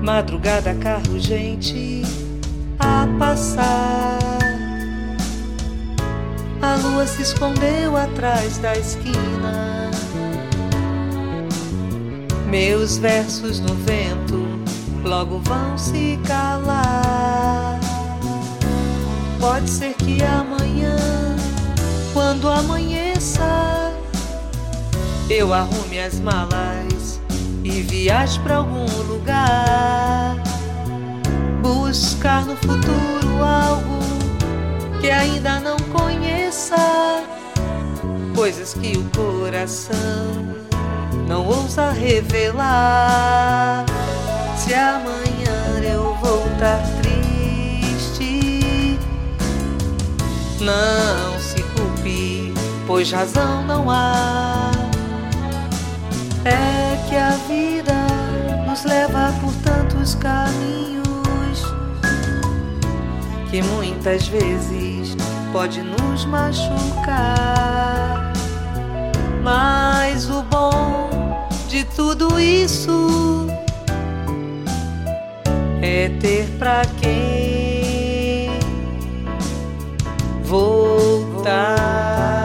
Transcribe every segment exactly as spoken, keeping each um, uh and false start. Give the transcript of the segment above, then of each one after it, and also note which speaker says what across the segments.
Speaker 1: Madrugada, carro, gente a passar. A lua se escondeu atrás da esquina. Meus versos no vento logo vão se calar. Pode ser que amanhã, quando amanheça, eu arrume as malas e viaje pra algum lugar. Buscar no futuro algo que ainda não conheça, coisas que o coração não ousa revelar. Se amanhã eu voltar triste, não se culpe, pois razão não há. É que a vida nos leva por tantos caminhos que muitas vezes pode nos machucar. Mas o bom de tudo isso é ter pra quem voltar.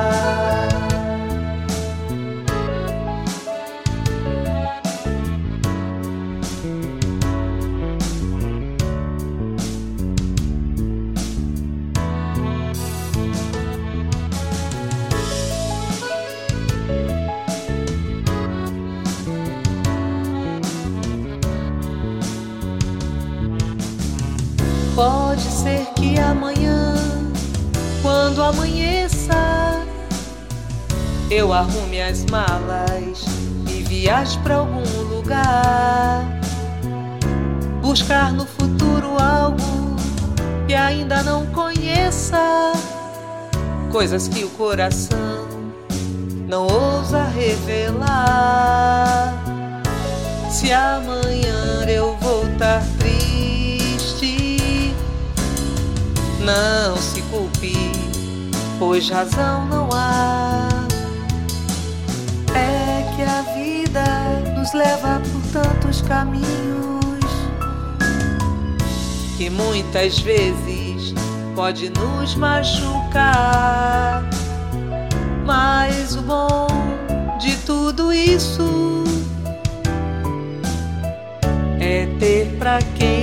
Speaker 1: Pode ser que amanhã, quando amanheça, eu arrume as malas e viaje pra algum lugar. Buscar no futuro algo que ainda não conheça, coisas que o coração não ousa revelar. Se amanhã eu voltar triste, não se culpe, pois razão não há. É que a vida nos leva por tantos caminhos que muitas vezes pode nos machucar. Mas o bom de tudo isso é ter pra quem